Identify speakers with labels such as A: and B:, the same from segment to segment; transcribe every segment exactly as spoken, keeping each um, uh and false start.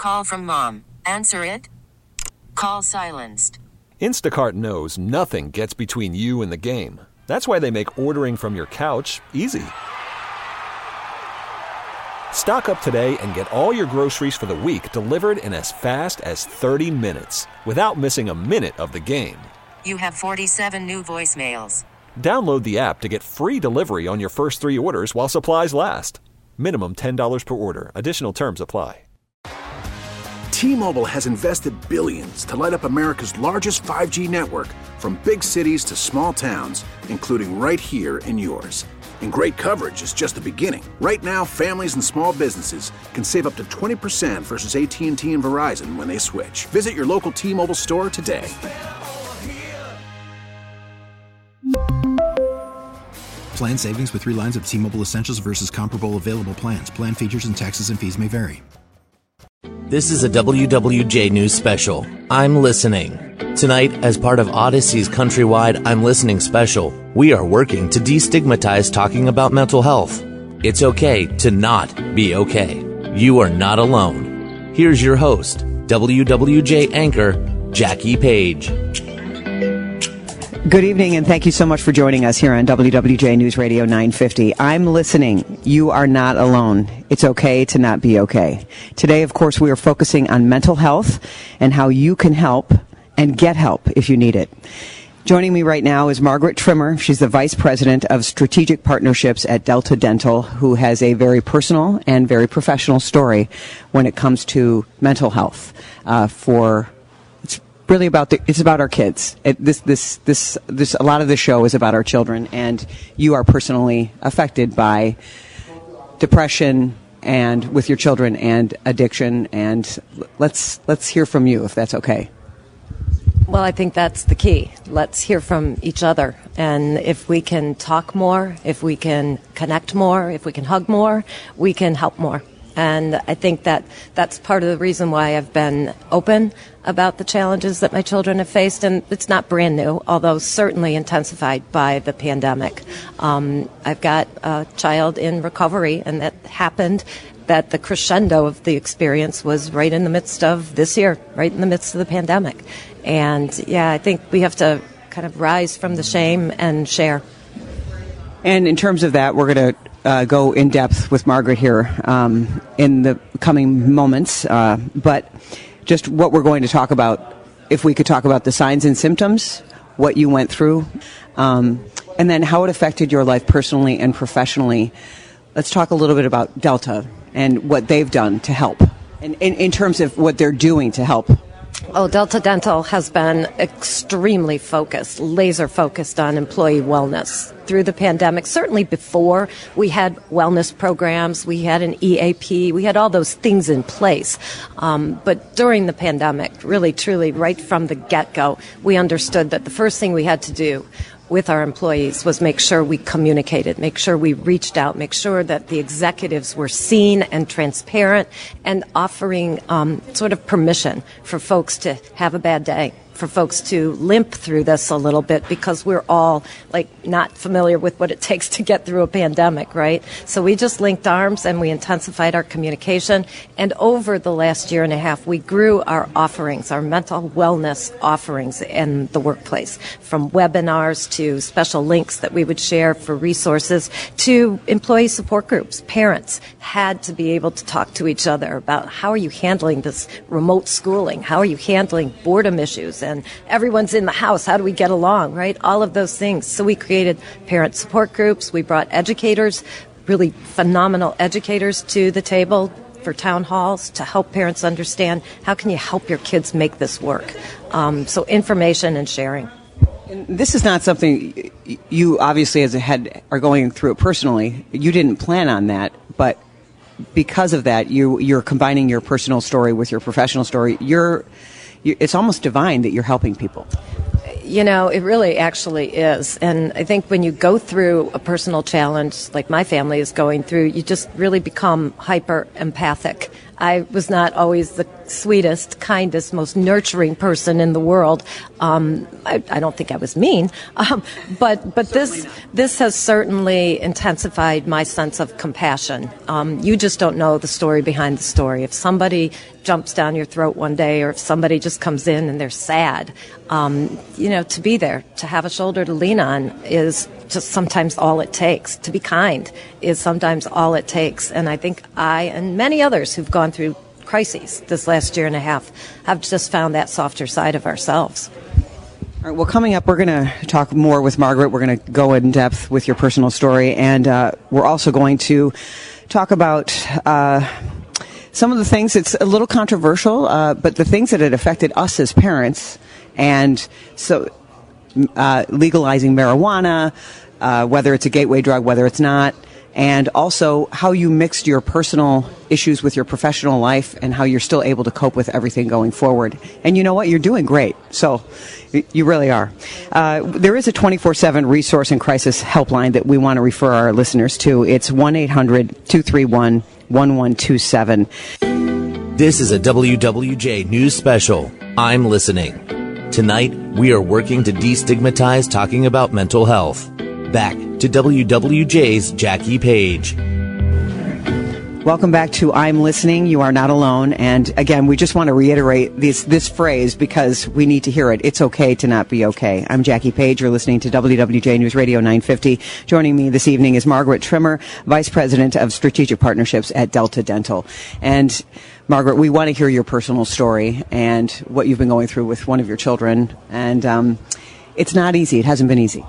A: call from mom. Answer it. Call silenced.
B: Instacart knows nothing gets between you and the game. That's why they make ordering from your couch easy. Stock up today and get all your groceries for the week delivered in as fast as thirty minutes without missing a minute of the game.
A: You have forty-seven new voicemails.
B: Download the app to get free delivery on your first three orders while supplies last. Minimum ten dollars per order. Additional terms apply.
C: T-Mobile has invested billions to light up America's largest five G network, from big cities to small towns, including right here in yours. And great coverage is just the beginning. Right now, families and small businesses can save up to twenty percent versus A T and T and Verizon when they switch. Visit your local T-Mobile store today.
D: Plan savings with three lines of T-Mobile Essentials versus comparable available plans. Plan features and taxes and fees may vary.
E: This is a W W J News special. I'm listening. Tonight, as part of Odyssey's countrywide I'm Listening special, we are working to destigmatize talking about mental health. It's okay to not be okay. You are not alone. Here's your host, W W J anchor, Jackie Page.
F: Good evening, and thank you so much for joining us here on W W J News Radio nine fifty. I'm listening. You are not alone. It's okay to not be okay. Today, of course, we are focusing on mental health and how you can help and get help if you need it. Joining me right now is Margaret Trimmer. She's the Vice President of Strategic Partnerships at Delta Dental, who has a very personal and very professional story when it comes to mental health uh, for really about the, it's about our kids. It, this, this, this, this, a lot of the show is about our children, and you are personally affected by depression and with your children and addiction. And let's, let's hear from you if that's okay.
G: Well, I think that's the key. Let's hear from each other. And if we can talk more, if we can connect more, if we can hug more, we can help more. And I think that that's part of the reason why I've been open about the challenges that my children have faced. And it's not brand new, although certainly intensified by the pandemic. Um, I've got a child in recovery, and that happened that the crescendo of the experience was right in the midst of this year, right in the midst of the pandemic. And, yeah, I think we have to kind of rise from the shame and share.
F: And in terms of that, we're going to Uh, go in depth with Margaret here um, in the coming moments. Uh, but just what we're going to talk about, if we could talk about the signs and symptoms, what you went through, um, and then how it affected your life personally and professionally. Let's talk a little bit about Delta and what they've done to help, and in, in terms of what they're doing to help.
G: Oh, Delta Dental has been extremely focused, laser focused on employee wellness through the pandemic. Certainly before, we had wellness programs, we had an E A P, we had all those things in place. Um, but during the pandemic, really, truly, right from the get-go, we understood that the first thing we had to do with our employees was make sure we communicated, make sure we reached out, make sure that the executives were seen and transparent, and offering um, sort of permission for folks to have a bad day, for folks to limp through this a little bit, because we're all like not familiar with what it takes to get through a pandemic, right? So we just linked arms and we intensified our communication. And over the last year and a half, we grew our offerings, our mental wellness offerings in the workplace, from webinars to special links that we would share for resources to employee support groups. Parents had to be able to talk to each other about how are you handling this remote schooling? How are you handling boredom issues? And everyone's in the house. How do we get along, right? All of those things. So we created parent support groups. We brought educators, really phenomenal educators to the table for town halls to help parents understand how can you help your kids make this work. Um, so information and sharing.
F: And this is not something you obviously as a head are going through it personally. You didn't plan on that, but because of that, you, you're combining your personal story with your professional story. You're It's almost divine that you're helping people.
G: You know, it really actually is. And I think when you go through a personal challenge like my family is going through, you just really become hyper empathic I was not always the sweetest, kindest, most nurturing person in the world. Um, I, I don't think I was mean, um, but but this this has certainly intensified my sense of compassion. Um, you just don't know the story behind the story. If somebody jumps down your throat one day, or if somebody just comes in and they're sad, um, you know, to be there, to have a shoulder to lean on is just sometimes all it takes. To be kind is sometimes all it takes. And I think I and many others who've gone through crises this last year and a half have just found that softer side of ourselves.
F: All right, well, coming up, we're going to talk more with Margaret. We're going to go in depth with your personal story, and uh, we're also going to talk about uh, some of the things. It's a little controversial, uh, but the things that had affected us as parents, and so uh, legalizing marijuana, uh, whether it's a gateway drug, whether it's not, and also how you mixed your personal issues with your professional life and how you're still able to cope with everything going forward. And you know what? You're doing great. So you really are. Uh, there is a twenty-four seven resource and crisis helpline that we want to refer our listeners to. It's one eight hundred two three one one one two seven.
E: This is a W W J News Special. I'm listening. Tonight, we are working to destigmatize talking about mental health. Back to W W J's Jackie Page.
F: Welcome back to I'm Listening. You are not alone. And again, we just want to reiterate this this phrase because we need to hear it. It's okay to not be okay. I'm Jackie Page. You're listening to W W J News Radio nine fifty. Joining me this evening is Margaret Trimmer, Vice President of Strategic Partnerships at Delta Dental. And Margaret, we want to hear your personal story and what you've been going through with one of your children. And um, it's not easy. It hasn't been easy.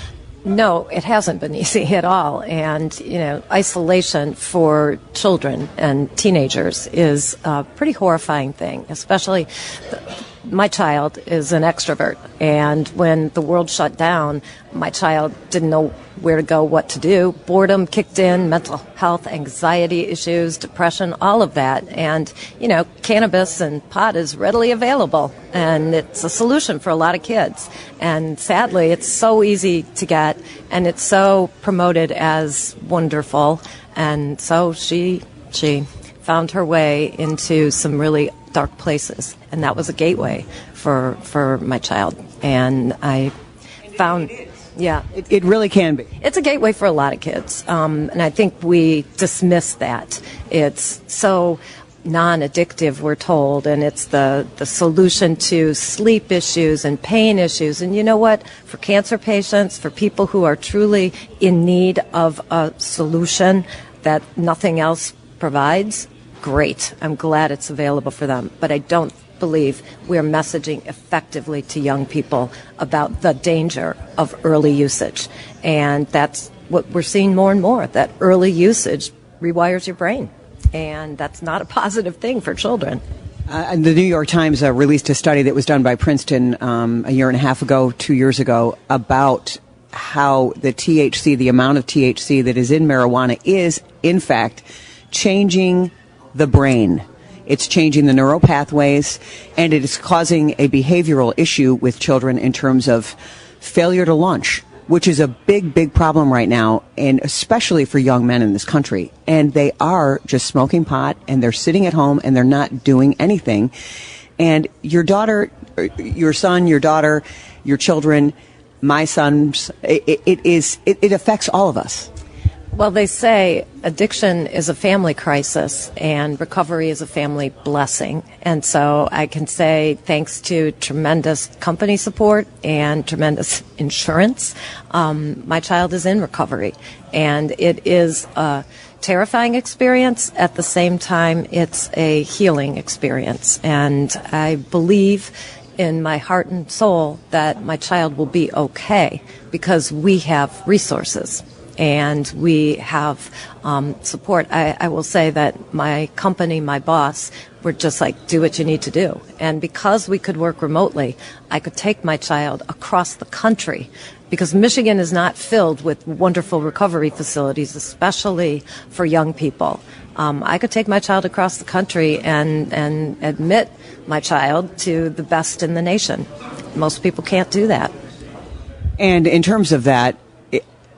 G: No, it hasn't been easy at all. And, you know, isolation for children and teenagers is a pretty horrifying thing, especially the, my child is an extrovert. And when the world shut down, my child didn't know where to go, what to do. Boredom kicked in, mental health, anxiety issues, depression, all of that. And, you know, cannabis and pot is readily available, and it's a solution for a lot of kids. And sadly, it's so easy to get, and it's so promoted as wonderful. And so she she found her way into some really dark places, and that was a gateway for for my child. And I found... Yeah,
F: it, it really can be.
G: It's a gateway for a lot of kids, um, and I think we dismiss that. It's so non-addictive, we're told, and it's the, the solution to sleep issues and pain issues. And you know what? For cancer patients, for people who are truly in need of a solution that nothing else provides, great. I'm glad it's available for them. But I don't believe we're messaging effectively to young people about the danger of early usage. And that's what we're seeing more and more, that early usage rewires your brain. And that's not a positive thing for children.
F: Uh, and the New York Times uh, released a study that was done by Princeton um, a year and a half ago, two years ago, about how the T H C, the amount of T H C that is in marijuana is, in fact, changing the brain. It's changing the neural pathways, and it is causing a behavioral issue with children in terms of failure to lunch, which is a big, big problem right now, and especially for young men in this country. And they are just smoking pot, and they're sitting at home, and they're not doing anything. And your daughter, your son, your daughter, your children, my sons, it, it is, it, it affects all of us.
G: Well, they say addiction is a family crisis and recovery is a family blessing. And so I can say thanks to tremendous company support and tremendous insurance, um, my child is in recovery. And it is a terrifying experience. At the same time, it's a healing experience. And I believe in my heart and soul that my child will be okay because we have resources. And we have um, support. I, I will say that my company, my boss, were just like, do what you need to do. And because we could work remotely, I could take my child across the country because Michigan is not filled with wonderful recovery facilities, especially for young people. Um, I could take my child across the country and, and admit my child to the best in the nation. Most people can't do that.
F: And in terms of that,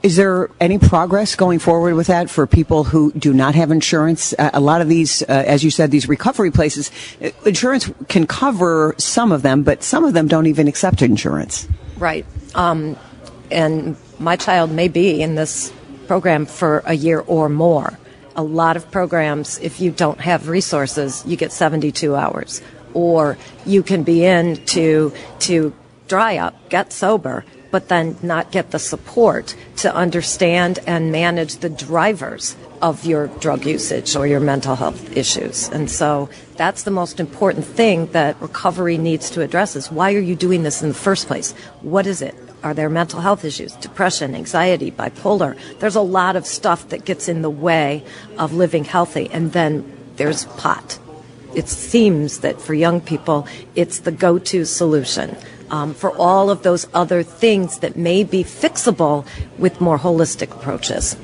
F: Is there any progress going forward with that for people who do not have insurance? Uh, a lot of these, uh, as you said, these recovery places, uh, insurance can cover some of them, but some of them don't even accept insurance.
G: Right. Um, and my child may be in this program for a year or more. A lot of programs, if you don't have resources, you get seventy-two hours. Or you can be in to, to dry up, get sober, but then not get the support to understand and manage the drivers of your drug usage or your mental health issues. And so that's the most important thing that recovery needs to address is why are you doing this in the first place? What is it? Are there mental health issues, depression, anxiety, bipolar? There's a lot of stuff that gets in the way of living healthy. And then there's pot. It seems that for young people, it's the go-to solution um, for all of those other things that may be fixable with more holistic approaches.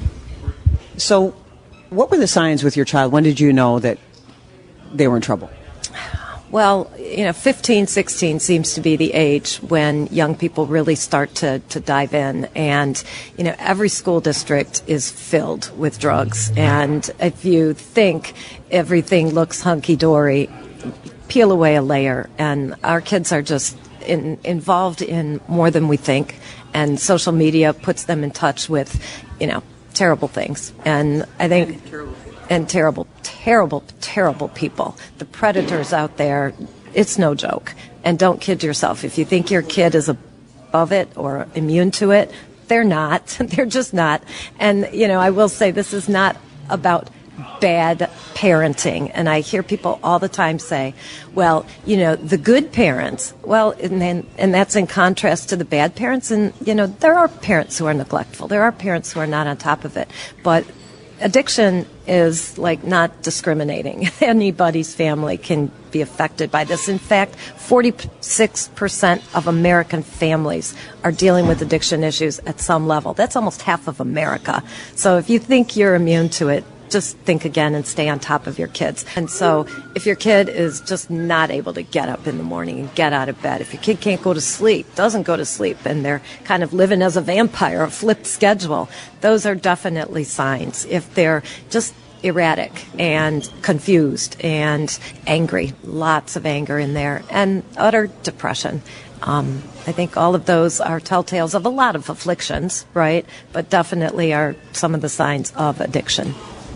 F: So what were the signs with your child? When did you know that they were in trouble?
G: Well, you know, fifteen, sixteen seems to be the age when young people really start to, to dive in. And, you know, every school district is filled with drugs. And if you think everything looks hunky-dory, peel away a layer. And our kids are just in, involved in more than we think. And social media puts them in touch with, you know, terrible things. And I think... And terrible, terrible, terrible people. The predators out there, it's no joke. And don't kid yourself. If you think your kid is above it or immune to it, they're not. They're just not. And, you know, I will say this is not about bad parenting. And I hear people all the time say, well, you know, the good parents, well, and then, and that's in contrast to the bad parents. And, you know, there are parents who are neglectful. There are parents who are not on top of it. But addiction is like not discriminating. Anybody's family can be affected by this. In fact, forty-six percent of American families are dealing with addiction issues at some level. That's almost half of America. So if you think you're immune to it, just think again and stay on top of your kids. And so if your kid is just not able to get up in the morning and get out of bed, if your kid can't go to sleep, doesn't go to sleep, and they're kind of living as a vampire, a flipped schedule, those are definitely signs. If they're just erratic and confused and angry, lots of anger in there, and utter depression. Um, I think all of those are telltales of a lot of afflictions, right? But definitely are some of the signs of addiction.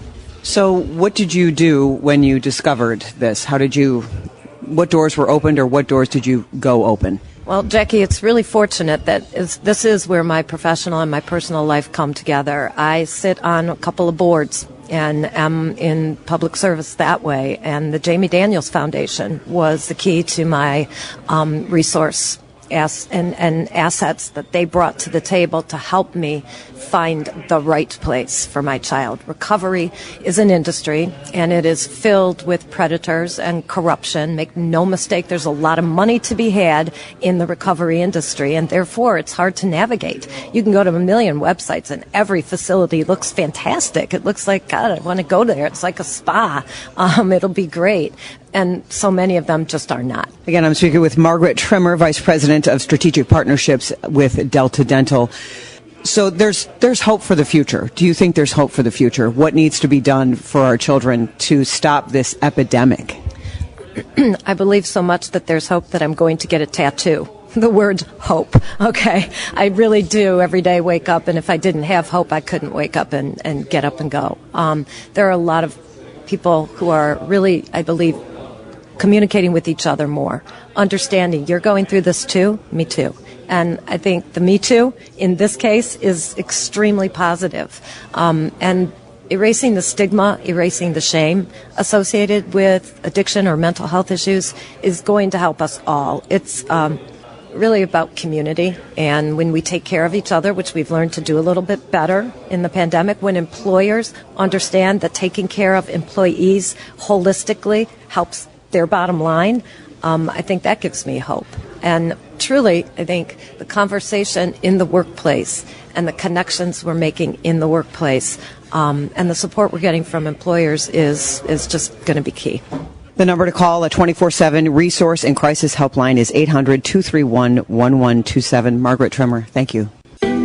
F: So what did you do when you discovered this? How did you, what doors were opened or what doors did you go open?
G: Well, Jackie, it's really fortunate that is, this is where my professional and my personal life come together. I sit on a couple of boards and am in public service that way. And the Jamie Daniels Foundation was the key to my um, resource As, and, and assets that they brought to the table to help me find the right place for my child. Recovery is an industry, and it is filled with predators and corruption. Make no mistake, there's a lot of money to be had in the recovery industry, and therefore it's hard to navigate. You can go to a million websites, and every facility looks fantastic. It looks like, God, I want to go there. It's like a spa. Um, it'll be great. And so many of them just are not.
F: Again, I'm speaking with Margaret Trimmer, Vice President of Strategic Partnerships with Delta Dental. So there's there's hope for the future. Do you think there's hope for the future? What needs to be done for our children to stop this epidemic?
G: I believe so much that there's hope that I'm going to get a tattoo. The word hope, okay? I really do every day wake up, and if I didn't have hope, I couldn't wake up and, and get up and go. Um, there are a lot of people who are really, I believe, communicating with each other more, understanding you're going through this too, me too. And I think the Me Too, in this case, is extremely positive. Um, and erasing the stigma, erasing the shame associated with addiction or mental health issues is going to help us all. It's um, really about community. And when we take care of each other, which we've learned to do a little bit better in the pandemic, when employers understand that taking care of employees holistically helps their bottom line, um, I think that gives me hope. And truly, I think the conversation in the workplace and the connections we're making in the workplace um, and the support we're getting from employers is is just going to be key.
F: The number to call, a twenty-four seven resource and crisis helpline, is eight hundred, two three one, one one two seven. Margaret Trimmer, thank you.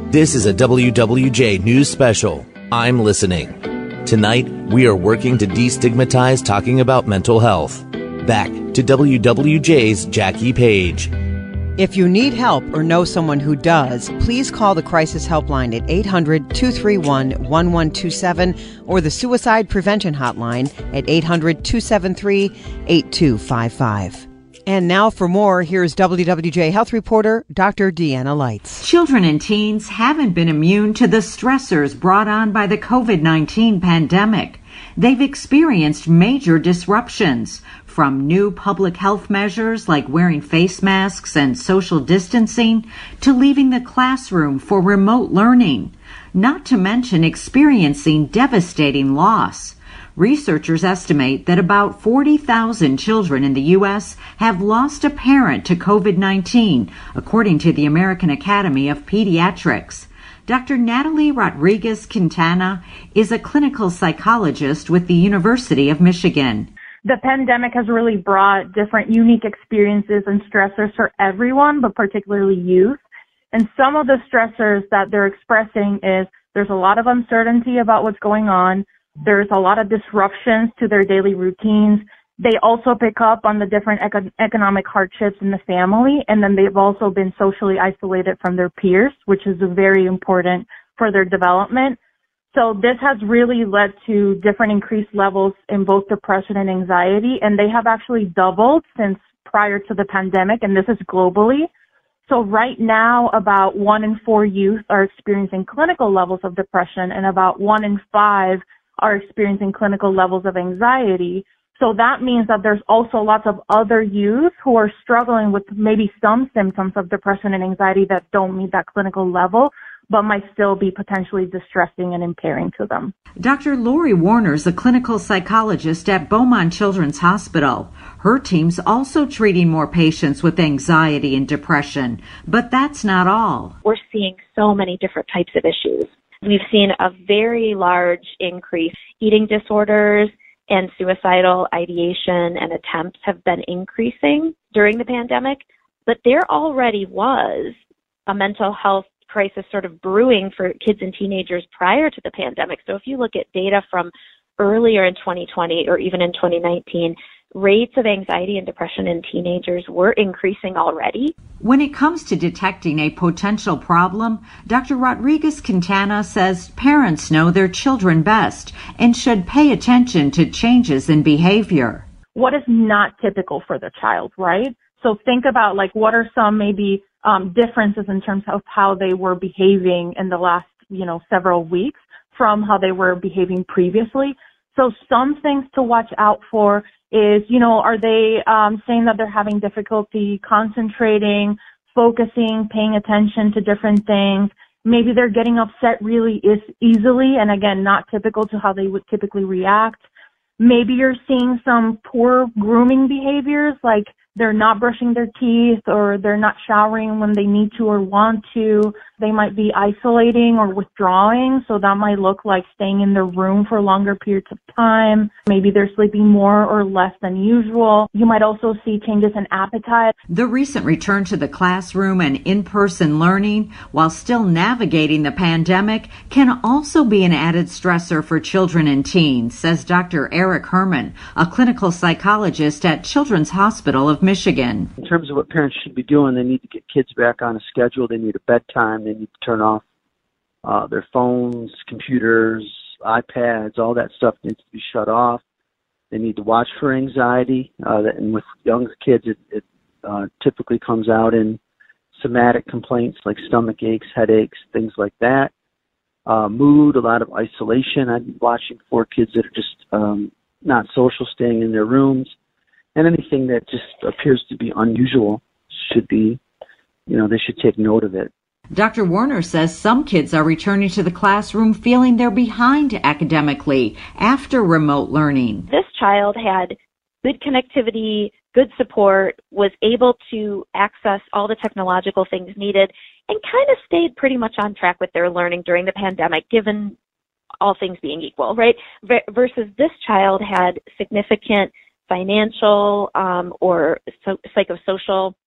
E: This is a W W J News Special. I'm listening. Tonight, we are working to destigmatize talking about mental health. Back to W W J's Jackie Page.
F: If you need help or know someone who does, please call the Crisis Helpline at eight hundred, two three one, one one two seven or the Suicide Prevention Hotline at eight hundred, two seven three, eight two five five. And now for more, here's W W J Health Reporter Doctor Deanna Lights.
H: Children and teens haven't been immune to the stressors brought on by the COVID nineteen pandemic. They've experienced major disruptions, from new public health measures like wearing face masks and social distancing to leaving the classroom for remote learning, not to mention experiencing devastating loss. Researchers estimate that about forty thousand children in the U S have lost a parent to COVID nineteen, according to the American Academy of Pediatrics. Doctor Natalie Rodriguez-Quintana is a clinical psychologist with the University of Michigan.
I: The pandemic has really brought different unique experiences and stressors for everyone, but particularly youth. And some of the stressors that they're expressing is there's a lot of uncertainty about what's going on. There's a lot of disruptions to their daily routines. They also pick up on the different eco- economic hardships in the family, and then they've also been socially isolated from their peers, which is very important for their development. So this has really led to different increased levels in both depression and anxiety, and they have actually doubled since prior to the pandemic, and this is globally. So right now, about one in four youth are experiencing clinical levels of depression, and about one in five are experiencing clinical levels of anxiety. So that means that there's also lots of other youth who are struggling with maybe some symptoms of depression and anxiety that don't meet that clinical level, but might still be potentially distressing and impairing to them.
H: Doctor Lori Warner is a clinical psychologist at Beaumont Children's Hospital. Her team's also treating more patients with anxiety and depression, but that's not all.
J: We're seeing so many different types of issues. We've seen a very large increase. Eating disorders and suicidal ideation and attempts have been increasing during the pandemic, but there already was a mental health crisis sort of brewing for kids and teenagers prior to the pandemic. So if you look at data from earlier in twenty twenty or even in twenty nineteen, rates of anxiety and depression in teenagers were increasing already.
H: When it comes to detecting a potential problem, Doctor Rodriguez-Quintana says parents know their children best and should pay attention to changes in behavior.
I: What is not typical for the child, right? So think about like what are some maybe um, differences in terms of how they were behaving in the last, you know, several weeks from how they were behaving previously. So some things to watch out for is, you know, are they um, saying that they're having difficulty concentrating, focusing, paying attention to different things? Maybe they're getting upset really is easily, and again, not typical to how they would typically react. Maybe you're seeing some poor grooming behaviors, like they're not brushing their teeth or they're not showering when they need to or want to. They might be isolating or withdrawing, so that might look like staying in their room for longer periods of time. Maybe they're sleeping more or less than usual. You might also see changes in appetite.
H: The recent return to the classroom and in-person learning, while still navigating the pandemic, can also be an added stressor for children and teens, says Doctor Eric Herman, a clinical psychologist at Children's Hospital of Michigan.
K: In terms of what parents should be doing, they need to get kids back on a schedule. They need a bedtime. They need to turn off uh, their phones, computers, iPads, all that stuff needs to be shut off. They need to watch for anxiety. Uh, and with young kids, it, it uh, typically comes out in somatic complaints like stomach aches, headaches, things like that. Uh, mood, a lot of isolation. I'm watching for kids that are just um, not social, staying in their rooms. And anything that just appears to be unusual should be, you know, they should take note of it.
H: Doctor Warner says some kids are returning to the classroom feeling they're behind academically after remote learning.
J: This child had good connectivity, good support, was able to access all the technological things needed, and kind of stayed pretty much on track with their learning during the pandemic, given all things being equal, right? V- versus this child had significant financial um, or so, psychosocial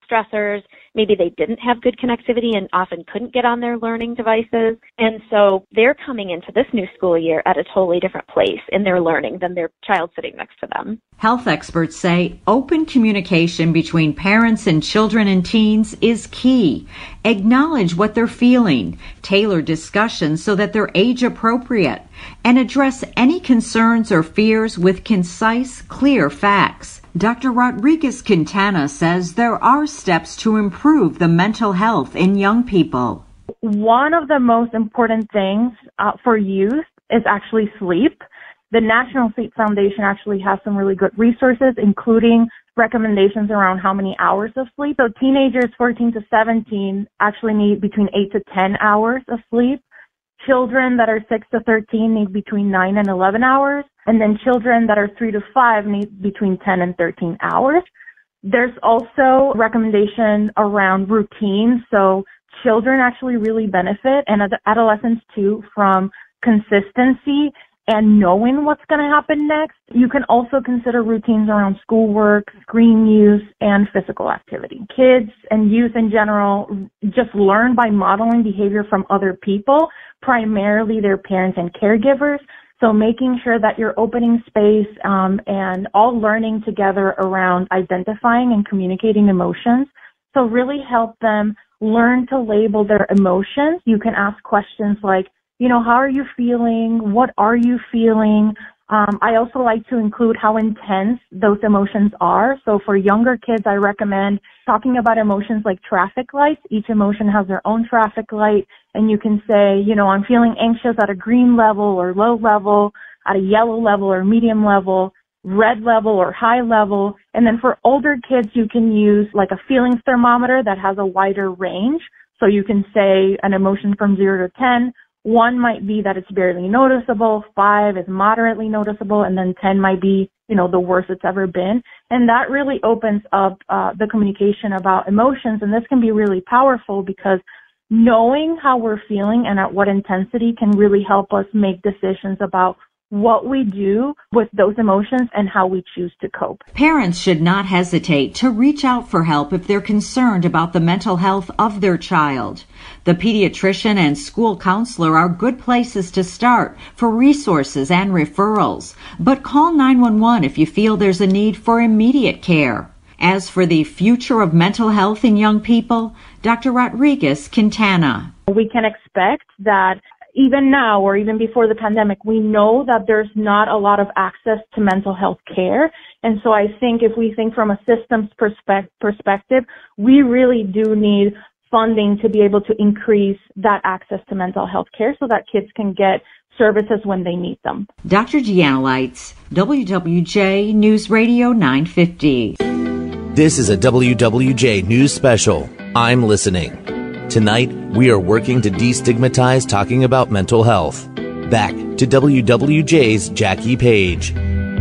J: stressors. Maybe they didn't have good connectivity and often couldn't get on their learning devices. And so they're coming into this new school year at a totally different place in their learning than their child sitting next to them.
H: Health experts say open communication between parents and children and teens is key. Acknowledge what they're feeling, tailor discussions so that they're age appropriate, and address any concerns or fears with concise, clear facts. Doctor Rodriguez-Quintana says there are steps to improve the mental health in young people.
I: One of the most important things uh, for youth is actually sleep. The National Sleep Foundation actually has some really good resources, including recommendations around how many hours of sleep. So teenagers fourteen to seventeen actually need between eight to ten hours of sleep. Children that are six to thirteen need between nine and eleven hours. And then children that are three to five need between ten and thirteen hours. There's also recommendation around routine. So children actually really benefit, and adolescents too, from consistency and knowing what's going to happen next. You can also consider routines around schoolwork, screen use, and physical activity. Kids and youth in general just learn by modeling behavior from other people, primarily their parents and caregivers. So making sure that you're opening space um, and all learning together around identifying and communicating emotions. So really help them learn to label their emotions. You can ask questions like, you know, how are you feeling? What are you feeling? Um, I also like to include how intense those emotions are. So for younger kids, I recommend talking about emotions like traffic lights. Each emotion has their own traffic light. And you can say, you know, I'm feeling anxious at a green level or low level, at a yellow level or medium level, red level or high level. And then for older kids, you can use like a feelings thermometer that has a wider range. So you can say an emotion from zero to ten. One might be that it's barely noticeable, five is moderately noticeable, and then ten might be, you know, the worst it's ever been. And that really opens up uh, the communication about emotions, and this can be really powerful because knowing how we're feeling and at what intensity can really help us make decisions about what we do with those emotions and how we choose to cope.
H: Parents should not hesitate to reach out for help if they're concerned about the mental health of their child. The pediatrician and school counselor are good places to start for resources and referrals, but call nine one one if you feel there's a need for immediate care. As for the future of mental health in young people, Doctor Rodriguez-Quintana.
I: We can expect that even now or even before the pandemic, we know that there's not a lot of access to mental health care. And so I think if we think from a systems perspe- perspective, we really do need funding to be able to increase that access to mental health care so that kids can get services when they need them.
H: Doctor Deanna Lights, W W J News Radio nine fifty.
E: This is a W W J News Special. I'm listening. Tonight, we are working to destigmatize talking about mental health. Back to W W J's Jackie Page.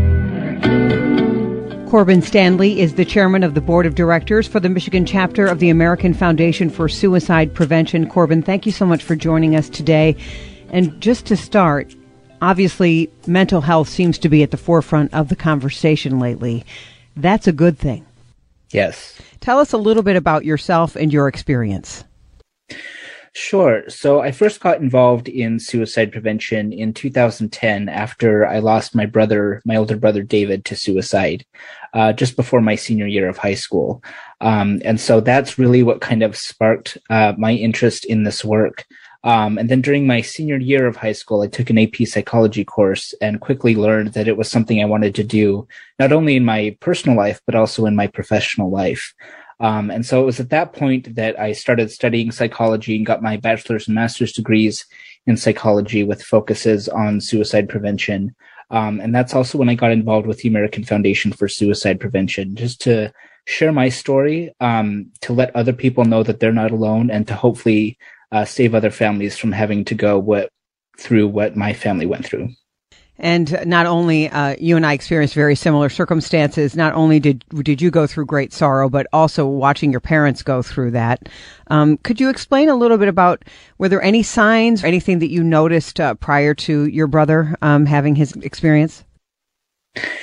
F: Corbin Stanley is the chairman of the board of directors for the Michigan chapter of the American Foundation for Suicide Prevention. Corbin, thank you so much for joining us today. And just to start, obviously, mental health seems to be at the forefront of the conversation lately. That's a good thing.
L: Yes.
F: Tell us a little bit about yourself and your experience.
L: Sure. So I first got involved in suicide prevention in two thousand ten after I lost my brother, my older brother David, to suicide, uh, just before my senior year of high school. Um, and so that's really what kind of sparked uh, my interest in this work. Um, and then during my senior year of high school, I took an A P psychology course and quickly learned that it was something I wanted to do, not only in my personal life, but also in my professional life. Um, and so it was at that point that I started studying psychology and got my bachelor's and master's degrees in psychology with focuses on suicide prevention. Um, and that's also when I got involved with the American Foundation for Suicide Prevention, just to share my story, um, to let other people know that they're not alone, and to hopefully uh, save other families from having to go what, through what my family went through.
F: And not only uh, you and I experienced very similar circumstances, not only did did you go through great sorrow, but also watching your parents go through that. Um, could you explain a little bit about, were there any signs or anything that you noticed uh, prior to your brother um, having his experience?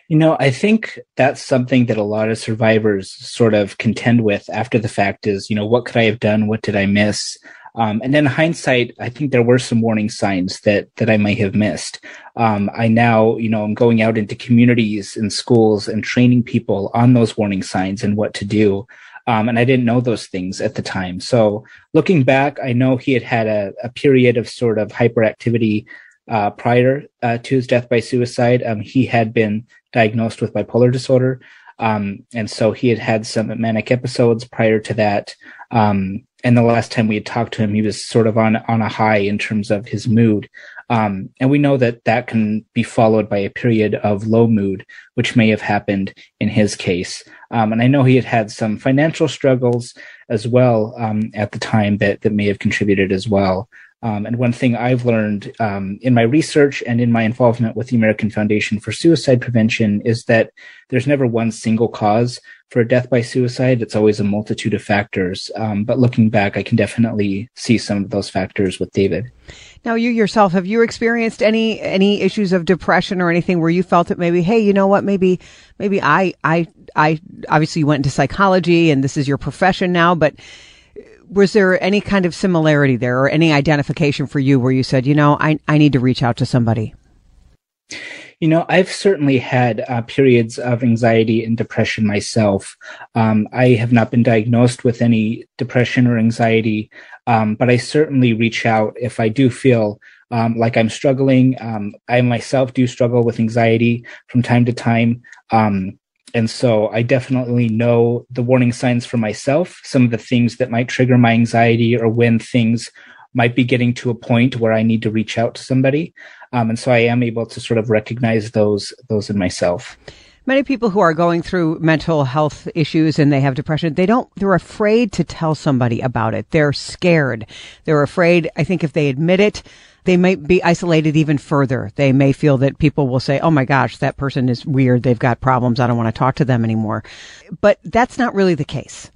L: You know, I think that's something that a lot of survivors sort of contend with after the fact is, you know, what could I have done? What did I miss? Um, and in hindsight, I think there were some warning signs that that I might have missed. Um, I now, you know, I'm going out into communities and schools and training people on those warning signs and what to do. Um, and I didn't know those things at the time. So looking back, I know he had had a, a period of sort of hyperactivity uh, prior uh, to his death by suicide. Um, he had been diagnosed with bipolar disorder. Um, and so he had had some manic episodes prior to that. Um, and the last time we had talked to him, he was sort of on, on a high in terms of his mood. Um, and we know that that can be followed by a period of low mood, which may have happened in his case. Um, and I know he had had some financial struggles as well um, at the time that, that may have contributed as well. Um, and one thing I've learned um, in my research and in my involvement with the American Foundation for Suicide Prevention is that there's never one single cause for a death by suicide. It's always a multitude of factors. Um, but looking back, I can definitely see some of those factors with David.
F: Now, you yourself, have you experienced any any issues of depression or anything where you felt that maybe, hey, you know what, maybe maybe I I I obviously you went into psychology and this is your profession now, but was there any kind of similarity there or any identification for you where you said, you know, I, I need to reach out to somebody?
L: You know, I've certainly had uh, periods of anxiety and depression myself. Um, I have not been diagnosed with any depression or anxiety, um, but I certainly reach out if I do feel um, like I'm struggling. Um, I myself do struggle with anxiety from time to time. Um, And so I definitely know the warning signs for myself, some of the things that might trigger my anxiety or when things might be getting to a point where I need to reach out to somebody. Um, and so I am able to sort of recognize those, those in myself.
F: Many people who are going through mental health issues and they have depression, they don't, they're afraid to tell somebody about it. They're scared. They're afraid, I think if they admit it, they might be isolated even further. They may feel that people will say, oh my gosh, that person is weird. They've got problems. I don't want to talk to them anymore. But that's not really the case.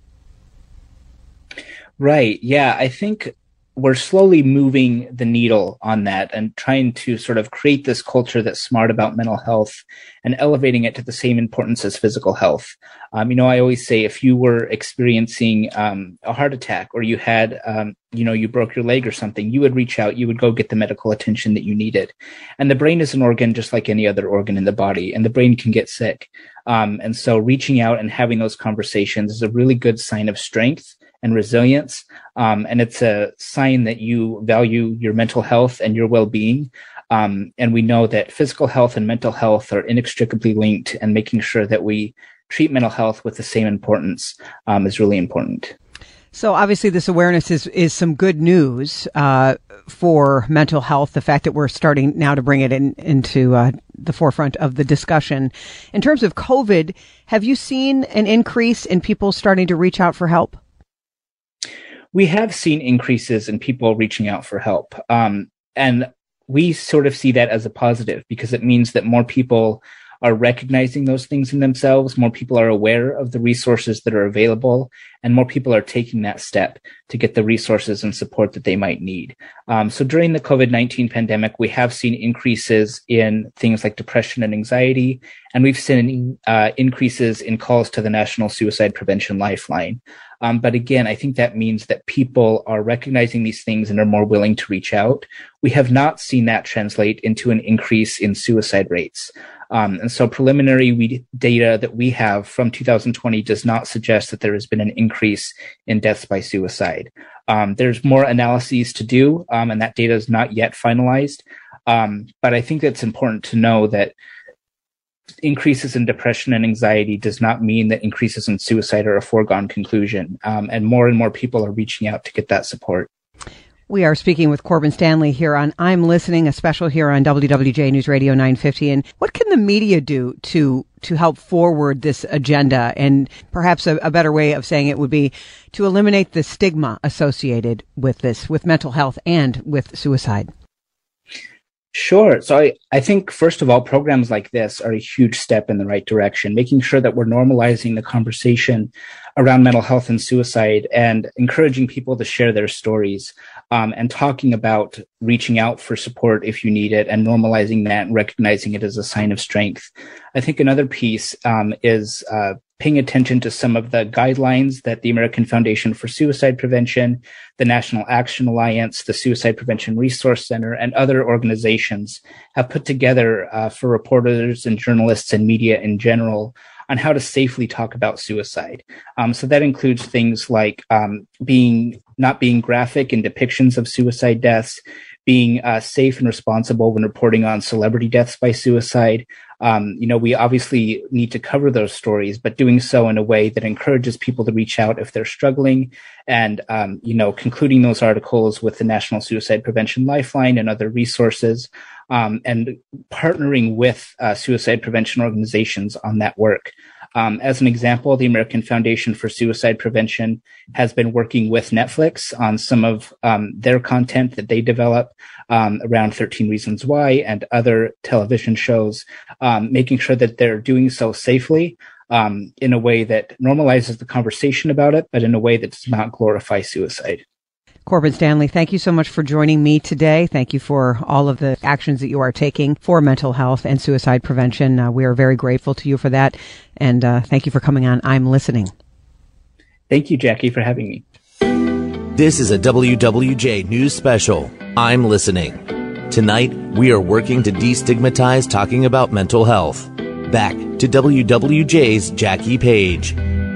L: Right. Yeah. I think we're slowly moving the needle on that and trying to sort of create this culture that's smart about mental health and elevating it to the same importance as physical health. Um, you know, I always say if you were experiencing um, a heart attack or you had, um, you know, you broke your leg or something, you would reach out, you would go get the medical attention that you needed. And the brain is an organ just like any other organ in the body, and the brain can get sick. Um, and so reaching out and having those conversations is a really good sign of strength and resilience. Um, and it's a sign that you value your mental health and your well-being. Um, and we know that physical health and mental health are inextricably linked, and making sure that we treat mental health with the same importance um, is really important.
F: So obviously this awareness is, is some good news uh, for mental health, the fact that we're starting now to bring it in, into uh, the forefront of the discussion. In terms of COVID, have you seen an increase in people starting to reach out for help?
L: We have seen increases in people reaching out for help. Um, and we sort of see that as a positive because it means that more people are recognizing those things in themselves, more people are aware of the resources that are available, and more people are taking that step to get the resources and support that they might need. Um, so during the COVID nineteen pandemic, we have seen increases in things like depression and anxiety, and we've seen uh, increases in calls to the National Suicide Prevention Lifeline. Um, but again, I think that means that people are recognizing these things and are more willing to reach out. We have not seen that translate into an increase in suicide rates. Um, and so preliminary we, data that we have from two thousand twenty does not suggest that there has been an increase in deaths by suicide. Um, there's more analyses to do, um, and that data is not yet finalized. Um, but I think it's important to know that increases in depression and anxiety does not mean that increases in suicide are a foregone conclusion. Um, and more and more people are reaching out to get that support.
F: We are speaking with Corbin Stanley here on I'm Listening, a special here on W W J News Radio nine fifty. And what can the media do to to help forward this agenda? And perhaps a, a better way of saying it would be to eliminate the stigma associated with this, with mental health and with suicide.
L: Sure. So I, I think, first of all, programs like this are a huge step in the right direction, making sure that we're normalizing the conversation around mental health and suicide and encouraging people to share their stories. um, and talking about reaching out for support if you need it and normalizing that and recognizing it as a sign of strength. I think another piece um, is uh, paying attention to some of the guidelines that the American Foundation for Suicide Prevention, the National Action Alliance, the Suicide Prevention Resource Center, and other organizations have put together uh, for reporters and journalists and media in general on how to safely talk about suicide. Um, so that includes things like um, being not being graphic in depictions of suicide deaths, being uh, safe and responsible when reporting on celebrity deaths by suicide. Um, you know, we obviously need to cover those stories, but doing so in a way that encourages people to reach out if they're struggling, and, um, you know, concluding those articles with the National Suicide Prevention Lifeline and other resources, um, and partnering with uh, suicide prevention organizations on that work. Um, as an example, the American Foundation for Suicide Prevention has been working with Netflix on some of um, their content that they develop um, around thirteen Reasons Why and other television shows, um, making sure that they're doing so safely um, in a way that normalizes the conversation about it, but in a way that does not glorify suicide.
F: Corbin Stanley, thank you so much for joining me today. Thank you for all of the actions that you are taking for mental health and suicide prevention. Uh, we are very grateful to you for that. And uh, thank you for coming on I'm Listening.
L: Thank you, Jackie, for having me.
E: This is a W W J News Special, I'm Listening. Tonight, we are working to destigmatize talking about mental health. Back to W W J's Jackie Page.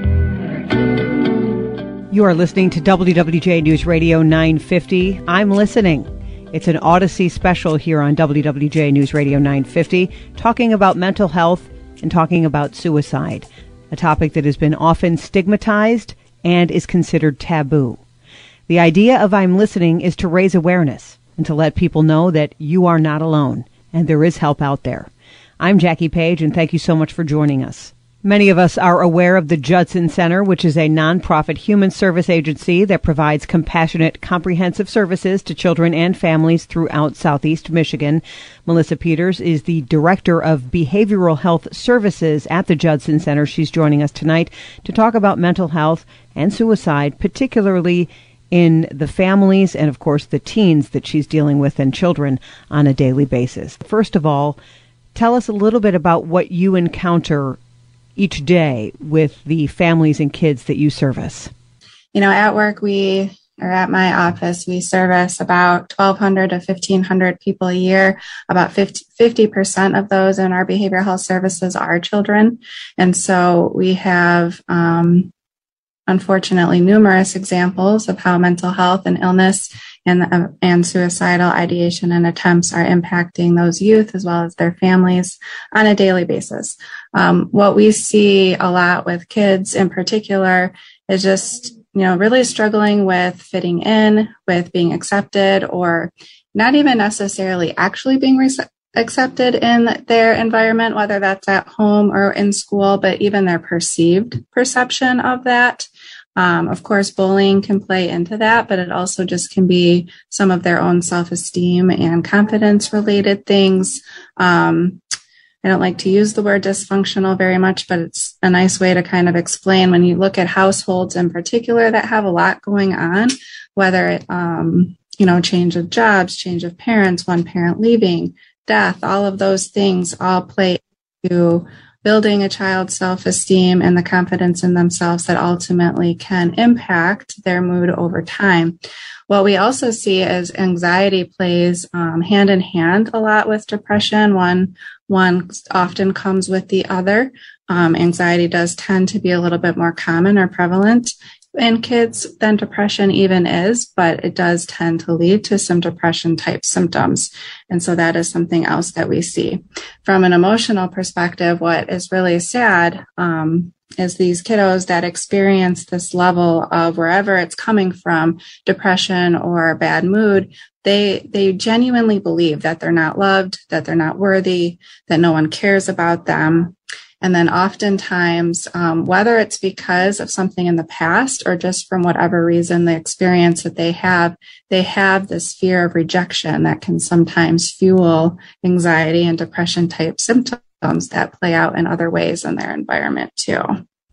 F: You are listening to W W J News Radio nine fifty. I'm Listening. It's an Odyssey special here on W W J News Radio nine fifty, talking about mental health and talking about suicide, a topic that has been often stigmatized and is considered taboo. The idea of I'm Listening is to raise awareness and to let people know that you are not alone and there is help out there. I'm Jackie Page, and thank you so much for joining us. Many of us are aware of the Judson Center, which is a nonprofit human service agency that provides compassionate, comprehensive services to children and families throughout Southeast Michigan. Melissa Peters is the Director of Behavioral Health Services at the Judson Center. She's joining us tonight to talk about mental health and suicide, particularly in the families and, of course, the teens that she's dealing with and children on a daily basis. First of all, tell us a little bit about what you encounter each day with the families and kids that you service.
M: You know, at work, we, or at my office, we service about twelve hundred to fifteen hundred people a year. About fifty percent of those in our behavioral health services are children. And so we have, um, unfortunately, numerous examples of how mental health and illness and, uh, and suicidal ideation and attempts are impacting those youth as well as their families on a daily basis. Um, what we see a lot with kids in particular is just, you know, really struggling with fitting in, with being accepted, or not even necessarily actually being re- accepted in their environment, whether that's at home or in school, but even their perceived perception of that. Um, of course, bullying can play into that, but it also just can be some of their own self-esteem and confidence-related things. Um, I don't like to use the word dysfunctional very much, but it's a nice way to kind of explain when you look at households in particular that have a lot going on, whether it, um, you know, change of jobs, change of parents, one parent leaving, death, all of those things all play into building a child's self-esteem and the confidence in themselves that ultimately can impact their mood over time. What we also see is anxiety plays um, hand in hand a lot with depression. One, one often comes with the other. Um, anxiety does tend to be a little bit more common or prevalent in kids than depression even is, but it does tend to lead to some depression type symptoms. And so that is something else that we see. From an emotional perspective, what is really sad um, is these kiddos that experience this level of wherever it's coming from, depression or bad mood, they they genuinely believe that they're not loved, that they're not worthy, that no one cares about them. And then oftentimes, um, whether it's because of something in the past or just from whatever reason, the experience that they have, they have this fear of rejection that can sometimes fuel anxiety and depression type symptoms that play out in other ways in their environment too.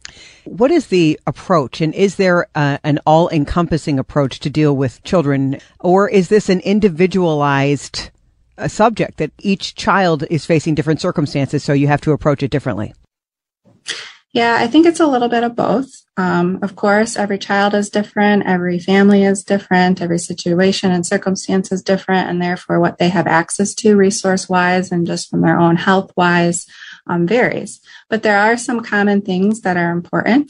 F: What is the approach, and is there uh, an all-encompassing approach to deal with children, or is this an individualized uh, subject that each child is facing different circumstances, so you have to approach it differently?
M: Yeah, I think it's a little bit of both. Um, of course, every child is different, every family is different, every situation and circumstance is different, and therefore what they have access to resource-wise and just from their own health-wise um, varies. But there are some common things that are important.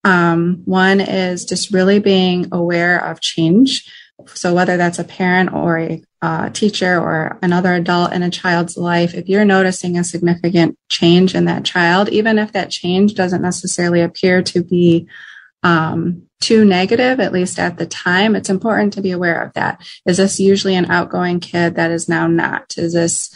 M: Um, one is just really being aware of change. So whether that's a parent or a uh, teacher or another adult in a child's life, if you're noticing a significant change in that child, even if that change doesn't necessarily appear to be um, too negative, at least at the time, it's important to be aware of that. Is this usually an outgoing kid that is now not? Is this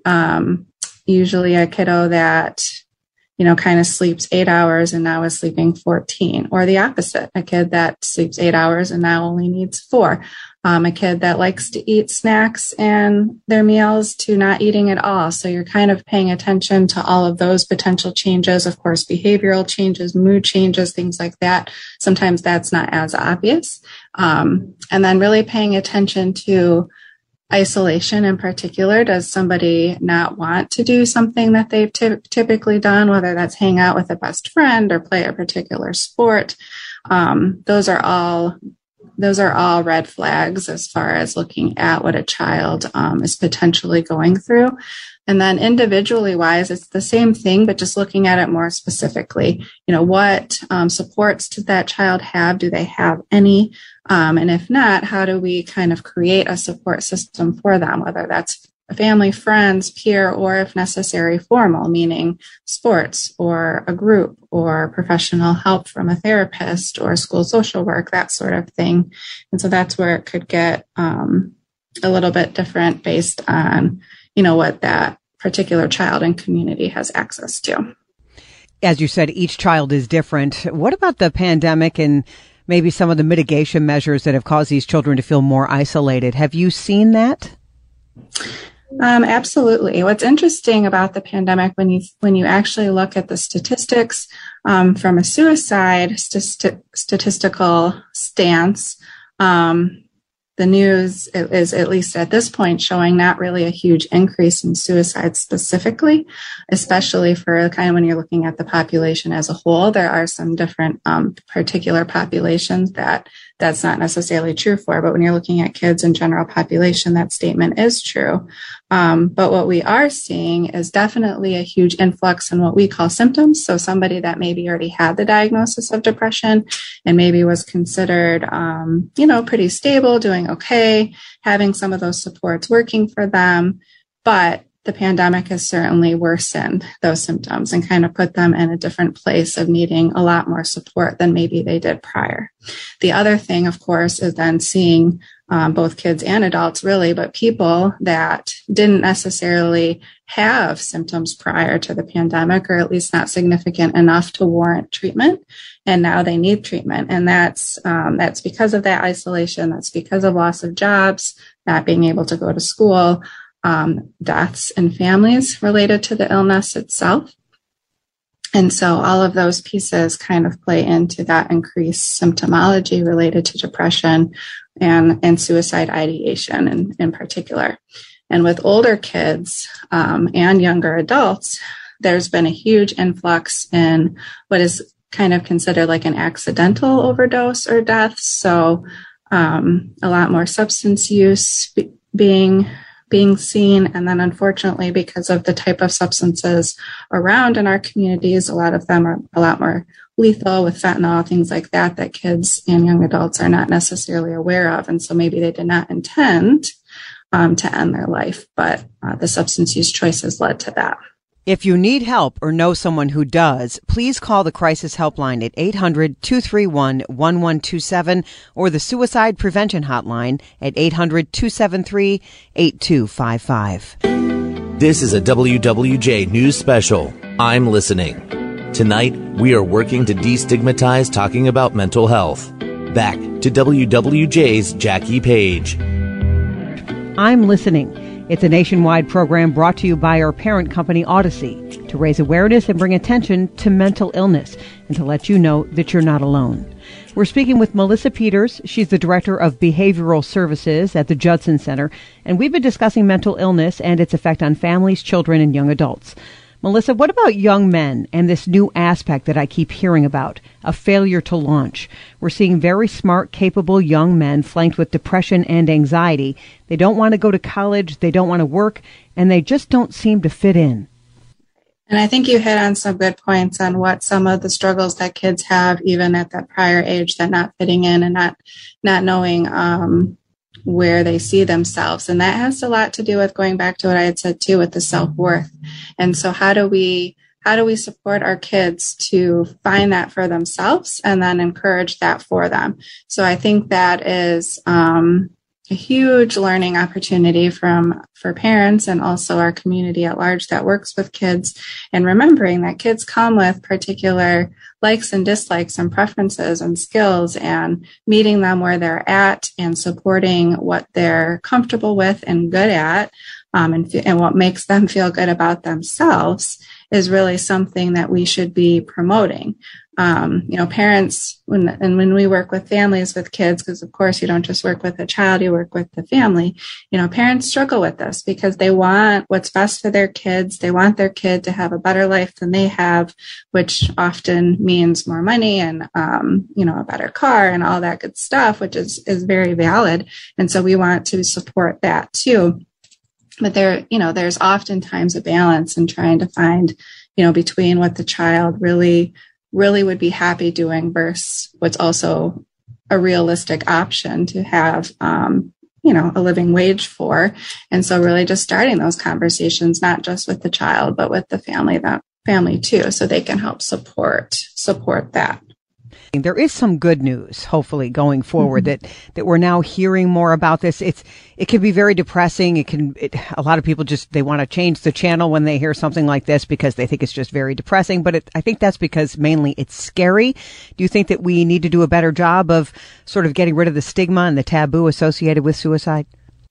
M: um, usually a kiddo that, you know, kind of sleeps eight hours and now is sleeping fourteen, or the opposite, a kid that sleeps eight hours and now only needs four, um, a kid that likes to eat snacks and their meals to not eating at all. So you're kind of paying attention to all of those potential changes, of course, behavioral changes, mood changes, things like that. Sometimes that's not as obvious. Um, and then really paying attention to isolation in particular. Does somebody not want to do something that they've t- typically done, whether that's hang out with a best friend or play a particular sport? Um, those are all those are all red flags as far as looking at what a child um, is potentially going through. And then individually wise, it's the same thing, but just looking at it more specifically. You know, what um, supports does that child have? Do they have any? Um, and if not, how do we kind of create a support system for them, whether that's family, friends, peer, or if necessary, formal, meaning sports or a group or professional help from a therapist or school social work, that sort of thing. And so that's where it could get um, a little bit different based on, you know, what that particular child and community has access to.
F: As you said, each child is different. What about the pandemic and maybe some of the mitigation measures that have caused these children to feel more isolated? Have you seen that?
M: Um, absolutely. What's interesting about the pandemic, when you when you actually look at the statistics um, from a suicide st- statistical stance, um, the news is, at least at this point, showing not really a huge increase in suicide specifically, especially for kind of when you're looking at the population as a whole. There are some different um, particular populations that that's not necessarily true for, but when you're looking at kids in general population, that statement is true. Um, but what we are seeing is definitely a huge influx in what we call symptoms. So somebody that maybe already had the diagnosis of depression and maybe was considered, um, you know, pretty stable, doing okay, having some of those supports working for them, but the pandemic has certainly worsened those symptoms and kind of put them in a different place of needing a lot more support than maybe they did prior. The other thing, of course, is then seeing um, both kids and adults really, but people that didn't necessarily have symptoms prior to the pandemic, or at least not significant enough to warrant treatment. And now they need treatment. And that's, um, that's because of that isolation. That's because of loss of jobs, not being able to go to school, Um, deaths in families related to the illness itself. And so all of those pieces kind of play into that increased symptomology related to depression and, and suicide ideation in, in particular. And with older kids um, and younger adults, there's been a huge influx in what is kind of considered like an accidental overdose or death. So um, a lot more substance use be- being being seen. And then unfortunately, because of the type of substances around in our communities, a lot of them are a lot more lethal with fentanyl, things like that, that kids and young adults are not necessarily aware of. And so maybe they did not intend um, to end their life, but uh, the substance use choices led to that.
F: If you need help or know someone who does, please call the Crisis Helpline at eight hundred, two three one, one one two seven or the Suicide Prevention Hotline at eight hundred, two seven three, eight two five five.
E: This is a W W J News Special. I'm listening. Tonight, we are working to destigmatize talking about mental health. Back to W W J's Jackie Page.
F: I'm listening. It's a nationwide program brought to you by our parent company, Odyssey. to raise awareness and bring attention to mental illness and to let you know that you're not alone. We're speaking with Melissa Peters. She's the Director of Behavioral Services at the Judson Center, and we've been discussing mental illness and its effect on families, children, and young adults. Melissa, what about young men and this new aspect that I keep hearing about, a failure to launch? We're seeing very smart, capable young men flanked with depression and anxiety. They don't want to go to college, they don't want to work, and they just don't seem to fit in.
M: And I think you hit on some good points on what some of the struggles that kids have, even at that prior age, that not fitting in and not not knowing um, where they see themselves. And that has a lot to do with going back to what I had said too, with the self-worth. And so how do we how do we support our kids to find that for themselves and then encourage that for them? So I think that is um, a huge learning opportunity from for parents and also our community at large that works with kids, and remembering that kids come with particular likes and dislikes and preferences and skills, and meeting them where they're at and supporting what they're comfortable with and good at, um, and, and what makes them feel good about themselves is really something that we should be promoting. Um, you know, parents, when, and when we work with families with kids, because of course you don't just work with a child, you work with the family, you know, parents struggle with this because they want what's best for their kids. They want their kid to have a better life than they have, which often means more money and, um, you know, a better car and all that good stuff, which is, is very valid. And so we want to support that too. But there, you know, there's oftentimes a balance in trying to find, you know, between what the child really really would be happy doing versus what's also a realistic option to have, um, you know, a living wage for. And so really just starting those conversations, not just with the child, but with the family, that family too, so they can help support, support that.
F: There is some good news, hopefully, going forward, mm-hmm. that, that we're now hearing more about this. It's, it can be very depressing. It can, it, a lot of people just, they want to change the channel when they hear something like this because they think it's just very depressing. But it, I think that's because mainly it's scary. Do you think that we need to do a better job of sort of getting rid of the stigma and the taboo associated with suicide?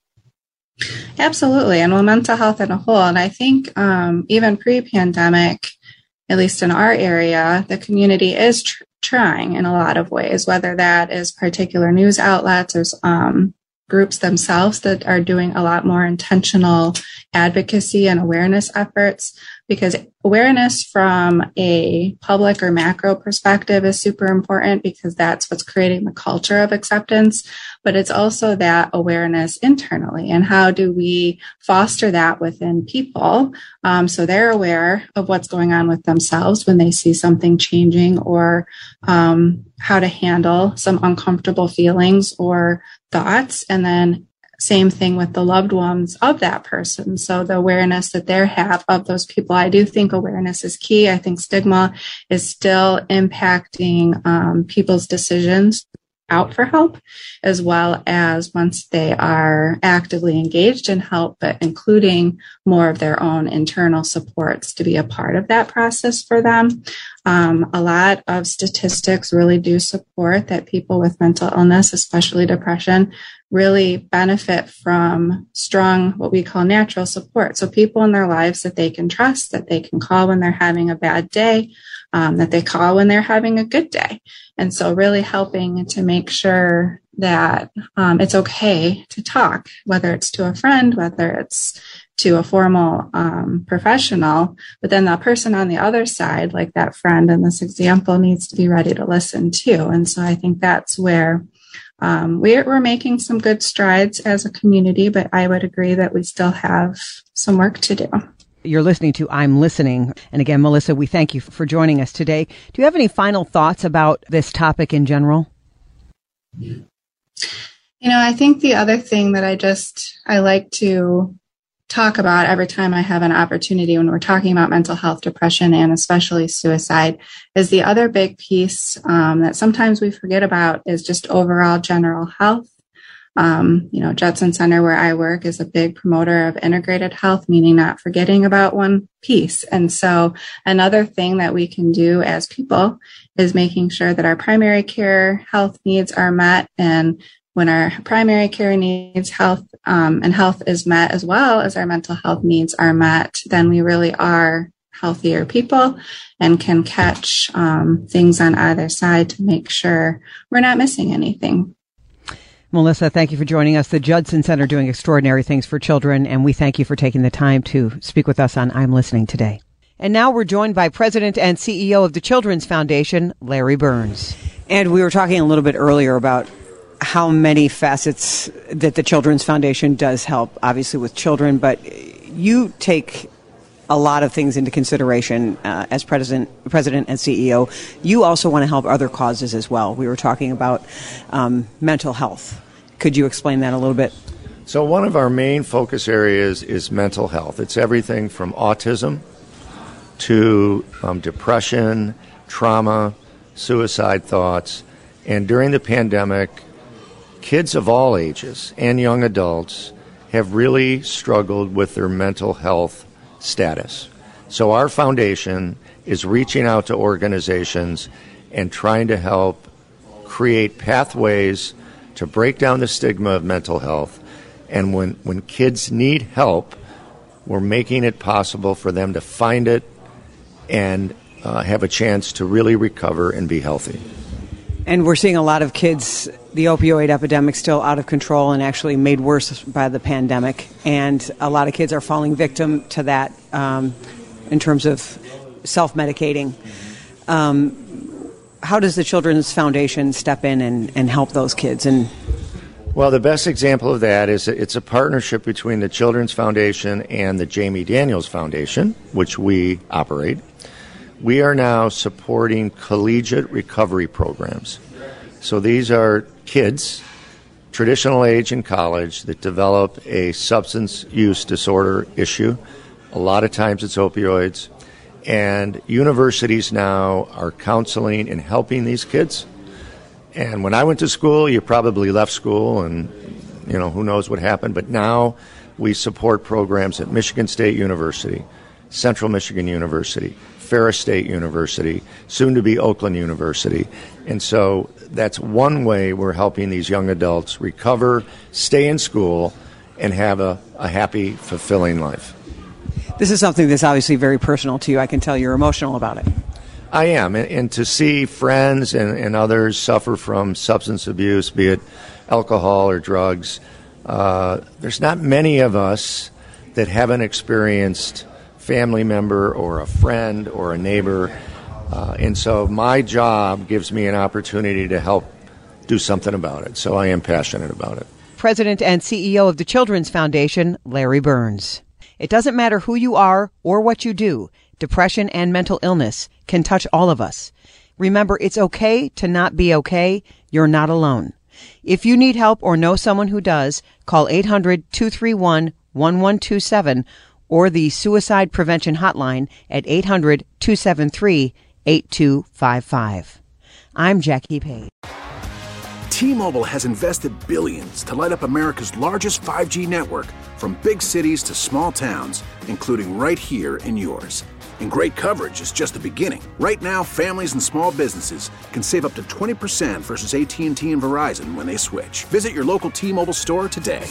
M: Absolutely. And well, mental health as a whole. And I think, um, even pre-pandemic, at least in our area, the community is tr- trying in a lot of ways, whether that is particular news outlets or um, groups themselves that are doing a lot more intentional advocacy and awareness efforts, because awareness from a public or macro perspective is super important because that's what's creating the culture of acceptance. But it's also that awareness internally, and how do we foster that within people um, so they're aware of what's going on with themselves when they see something changing, or um, how to handle some uncomfortable feelings or thoughts, and then same thing with the loved ones of that person. So the awareness that they have of those people. I do think awareness is key. I think stigma is still impacting um, people's decisions out for help, as well as once they are actively engaged in help, but including more of their own internal supports to be a part of that process for them. Um, a lot of statistics really do support that people with mental illness, especially depression, really benefit from strong, what we call natural support. So people in their lives that they can trust, that they can call when they're having a bad day, um, that they call when they're having a good day. And so really helping to make sure that um, it's okay to talk, whether it's to a friend, whether it's to a formal um, professional, but then the person on the other side, like that friend in this example, needs to be ready to listen too. And so I think that's where um, we're, we're making some good strides as a community, but I would agree that we still have some work to do.
F: You're listening to I'm Listening. And again, Melissa, we thank you for joining us today. Do you have any final thoughts about this topic in general?
M: You know, I think the other thing that I just, I like to talk about every time I have an opportunity when we're talking about mental health, depression, and especially suicide is the other big piece um, that sometimes we forget about is just overall general health. Um, you know, Judson Center, where I work, is a big promoter of integrated health, meaning not forgetting about one piece. And so another thing that we can do as people is making sure that our primary care health needs are met. And when our primary care needs health um, and health is met, as well as our mental health needs are met, then we really are healthier people and can catch um, things on either side to make sure we're not missing anything.
F: Melissa, thank you for joining us. The Judson Center doing extraordinary things for children, and we thank you for taking the time to speak with us on I'm Listening today. And now we're joined by President and C E O of the Children's Foundation, Larry Burns. And we were talking a little bit earlier about how many facets that the Children's Foundation does help, obviously with children, but you take a lot of things into consideration uh, as president, president and C E O. You also want to help other causes as well. We were talking about um, mental health. Could you explain that a little bit?
N: So one of our main focus areas is mental health. It's everything from autism to um, depression, trauma, suicide thoughts. And during the pandemic, kids of all ages and young adults have really struggled with their mental health status. So our foundation is reaching out to organizations and trying to help create pathways to break down the stigma of mental health. And when, when kids need help, we're making it possible for them to find it and uh, have a chance to really recover and be healthy.
F: And we're seeing a lot of kids, the opioid epidemic still out of control and actually made worse by the pandemic. And a lot of kids are falling victim to that um, in terms of self-medicating. Um, how does the Children's Foundation step in and, and help those kids? And
N: Well, the best example of that is it's a partnership between the Children's Foundation and the Jamie Daniels Foundation, which we operate. We are now supporting collegiate recovery programs. So these are kids, traditional age in college, that develop a substance use disorder issue. A lot of times it's opioids. And universities now are counseling and helping these kids. And when I went to school, you probably left school and, you know, who knows what happened. But now we support programs at Michigan State University, Central Michigan University, Ferris State University, soon to be Oakland University. And so that's one way we're helping these young adults recover, stay in school, and have a, a happy, fulfilling life.
F: This is something that's obviously very personal to you. I can tell you're emotional about it.
N: I am. And, and to see friends and, and others suffer from substance abuse, be it alcohol or drugs, uh, there's not many of us that haven't experienced family member or a friend or a neighbor. Uh, and so my job gives me an opportunity to help do something about it. So I am passionate about it.
F: President and C E O of the Children's Foundation, Larry Burns. It doesn't matter who you are or what you do. Depression and mental illness can touch all of us. Remember, it's okay to not be okay. You're not alone. If you need help or know someone who does, call eight hundred, two three one, one one two seven or the Suicide Prevention Hotline at eight hundred, two seven three, eight two five five. I'm Jackie Page.
C: T-Mobile has invested billions to light up America's largest five G network, from big cities to small towns, including right here in yours. And great coverage is just the beginning. Right now, families and small businesses can save up to twenty percent versus A T and T and Verizon when they switch. Visit your local T-Mobile store today.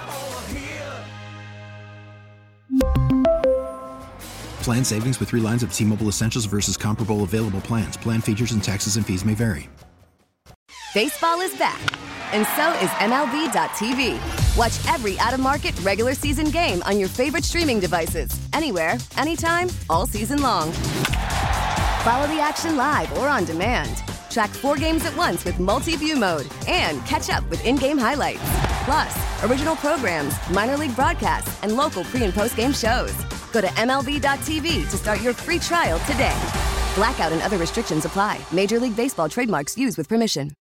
D: Plan savings with three lines of T-Mobile Essentials versus comparable available plans. Plan features and taxes and fees may vary.
O: Baseball is back, and so is M L B dot T V. Watch every out-of-market regular season game on your favorite streaming devices, anywhere, anytime, all season long. Follow the action live or on demand. Track four games at once with multi-view mode and catch up with in-game highlights. Plus, original programs, minor league broadcasts, and local pre- and post-game shows. Go to M L B dot T V to start your free trial today. Blackout and other restrictions apply. Major League Baseball trademarks used with permission.